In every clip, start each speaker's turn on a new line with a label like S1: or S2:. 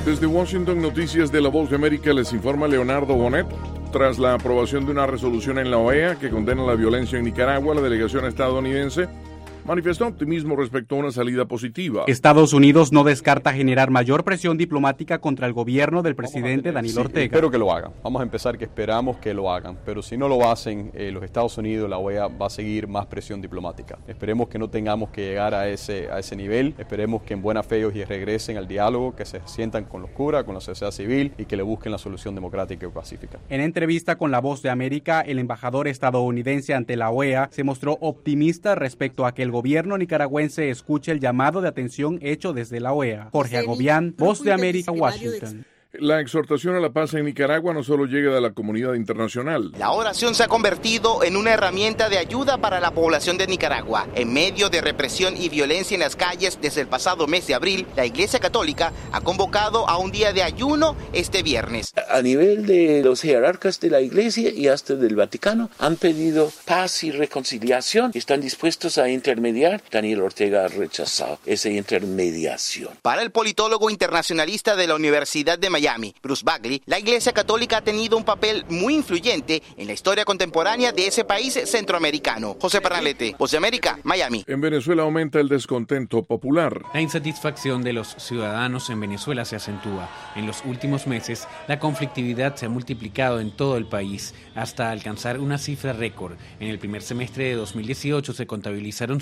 S1: Desde Washington, Noticias de La Voz de América, les informa Leonardo Bonet. Tras la aprobación de una resolución en la OEA que condena la violencia en Nicaragua, la delegación estadounidense manifestó optimismo respecto a una salida positiva.
S2: Estados Unidos no descarta generar mayor presión diplomática contra el gobierno del presidente Daniel Ortega.
S3: Espero que lo hagan. Vamos a empezar que esperamos que lo hagan. Pero si no lo hacen, los Estados Unidos, la OEA, va a seguir más presión diplomática. Esperemos que no tengamos que llegar a ese nivel. Esperemos que en buena fe ellos regresen al diálogo, que se sientan con los curas, con la sociedad civil y que le busquen la solución democrática y pacífica.
S2: En entrevista con La Voz de América, el embajador estadounidense ante la OEA se mostró optimista respecto a que el gobierno nicaragüense escuche el llamado de atención hecho desde la OEA. Jorge Agobián, Voz de América, Washington.
S1: La exhortación a la paz en Nicaragua no solo llega de la comunidad internacional.
S4: La oración se ha convertido en una herramienta de ayuda para la población de Nicaragua. En medio de represión y violencia en las calles desde el pasado mes de abril, la Iglesia Católica ha convocado a un día de ayuno este viernes.
S5: A nivel de los jerarcas de la Iglesia y hasta del Vaticano han pedido paz y reconciliación. Están dispuestos a intermediar. Daniel Ortega ha rechazado esa intermediación.
S4: Para el politólogo internacionalista de la Universidad de Miami, Bruce Bagley, la Iglesia Católica ha tenido un papel muy influyente en la historia contemporánea de ese país centroamericano. José Pernalete, Voz de América, Miami.
S1: En Venezuela aumenta el descontento popular.
S6: La insatisfacción de los ciudadanos en Venezuela se acentúa. En los últimos meses, la conflictividad se ha multiplicado en todo el país hasta alcanzar una cifra récord. En el primer semestre de 2018 se contabilizaron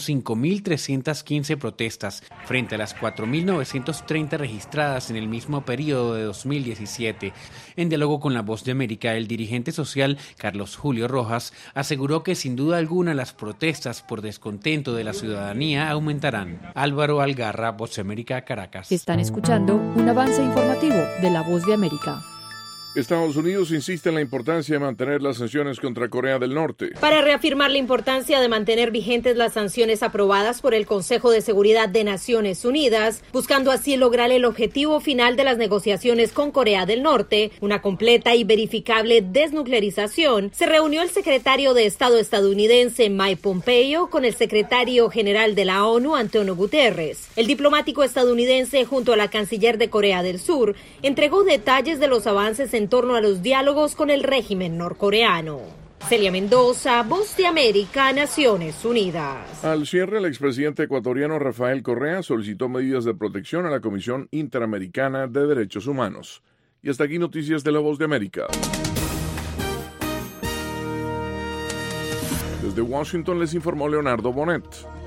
S6: 5.315 protestas frente a las 4.930 registradas en el mismo periodo de 2017. En diálogo con La Voz de América, el dirigente social Carlos Julio Rojas aseguró que sin duda alguna las protestas por descontento de la ciudadanía aumentarán. Álvaro Algarra, Voz de América, Caracas.
S7: Están escuchando un avance informativo de La Voz de América.
S1: Estados Unidos insiste en la importancia de mantener las sanciones contra Corea del Norte.
S8: Para reafirmar la importancia de mantener vigentes las sanciones aprobadas por el Consejo de Seguridad de Naciones Unidas, buscando así lograr el objetivo final de las negociaciones con Corea del Norte, una completa y verificable desnuclearización, se reunió el secretario de Estado estadounidense Mike Pompeo con el secretario general de la ONU, Antonio Guterres. El diplomático estadounidense, junto a la canciller de Corea del Sur, entregó detalles de los avances en torno a los diálogos con el régimen norcoreano. Celia Mendoza, Voz de América, Naciones Unidas.
S1: Al cierre, el expresidente ecuatoriano Rafael Correa solicitó medidas de protección a la Comisión Interamericana de Derechos Humanos. Y hasta aquí Noticias de La Voz de América. Desde Washington les informó Leonardo Bonet.